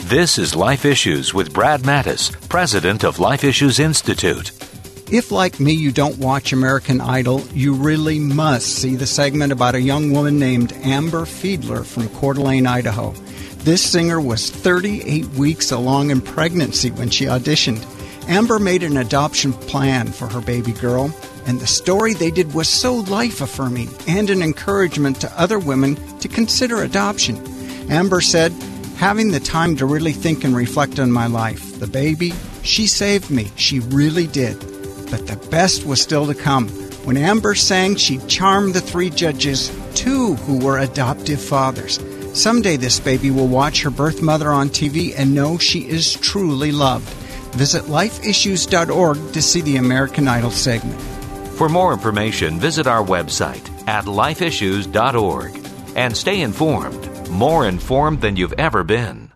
This is Life Issues with Brad Mattis, president of Life Issues Institute. If, like me, you don't watch American Idol, you really must see the segment about a young woman named Amber Fiedler from Coeur d'Alene, Idaho. This singer was 38 weeks along in pregnancy when she auditioned. Amber made an adoption plan for her baby girl, and the story they did was so life-affirming and an encouragement to other women to consider adoption. Amber said, "Having the time to really think and reflect on my life. The baby, she saved me. She really did. But the best was still to come. When Amber sang, she charmed the 3 judges, 2 who were adoptive fathers. Someday this baby will watch her birth mother on TV and know she is truly loved." Visit lifeissues.org to see the American Idol segment. For more information, visit our website at lifeissues.org and stay informed, more informed than you've ever been.